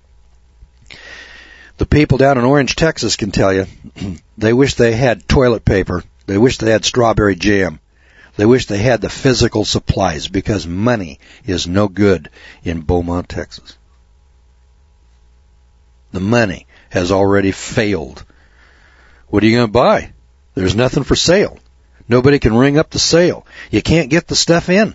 Speaker 2: The people down in Orange, Texas can tell you, they wish they had toilet paper. They wish they had strawberry jam. They wish they had the physical supplies because money is no good in Beaumont, Texas. The money has already failed. What are you going to buy? There's nothing for sale. Nobody can ring up the sale. You can't get the stuff in.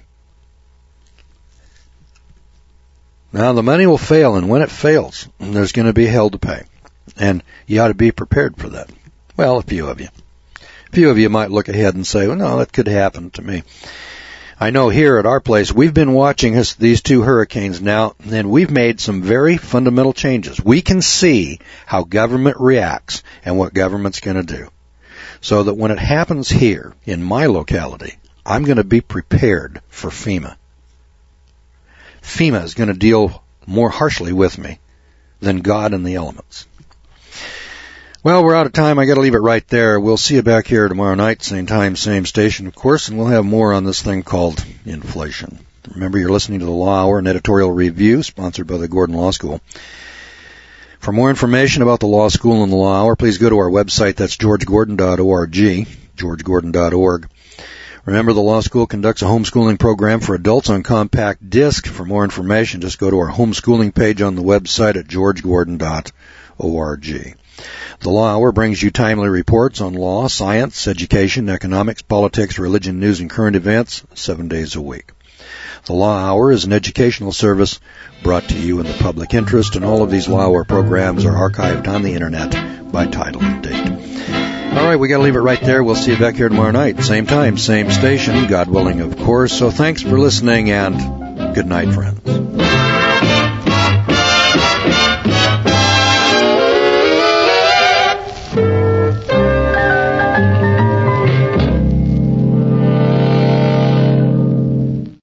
Speaker 2: Now the money will fail, and when it fails, there's going to be hell to pay. And you ought to be prepared for that. Well, a few of you. A few of you might look ahead and say, well, no, that could happen to me. I know here at our place, we've been watching these two hurricanes now, and we've made some very fundamental changes. We can see how government reacts and what government's going to do. So that when it happens here in my locality, I'm going to be prepared for FEMA. FEMA is going to deal more harshly with me than God and the elements. Well, we're out of time. I got to leave it right there. We'll see you back here tomorrow night, same time, same station, of course, and we'll have more on this thing called inflation. Remember, you're listening to the Law Hour, an editorial review sponsored by the Gordon Law School. For more information about the Law School and the Law Hour, please go to our website. That's georgegordon.org, georgegordon.org. Remember, the Law School conducts a homeschooling program for adults on compact disc. For more information, just go to our homeschooling page on the website at georgegordon.org. The Law Hour brings you timely reports on law, science, education, economics, politics, religion, news, and current events 7 days a week. The Law Hour is an educational service brought to you in the public interest, and all of these Law Hour programs are archived on the Internet by title and date. All right, we got to leave it right there. We'll see you back here tomorrow night. Same time, same station, God willing, of course. So thanks for listening, and good night, friends.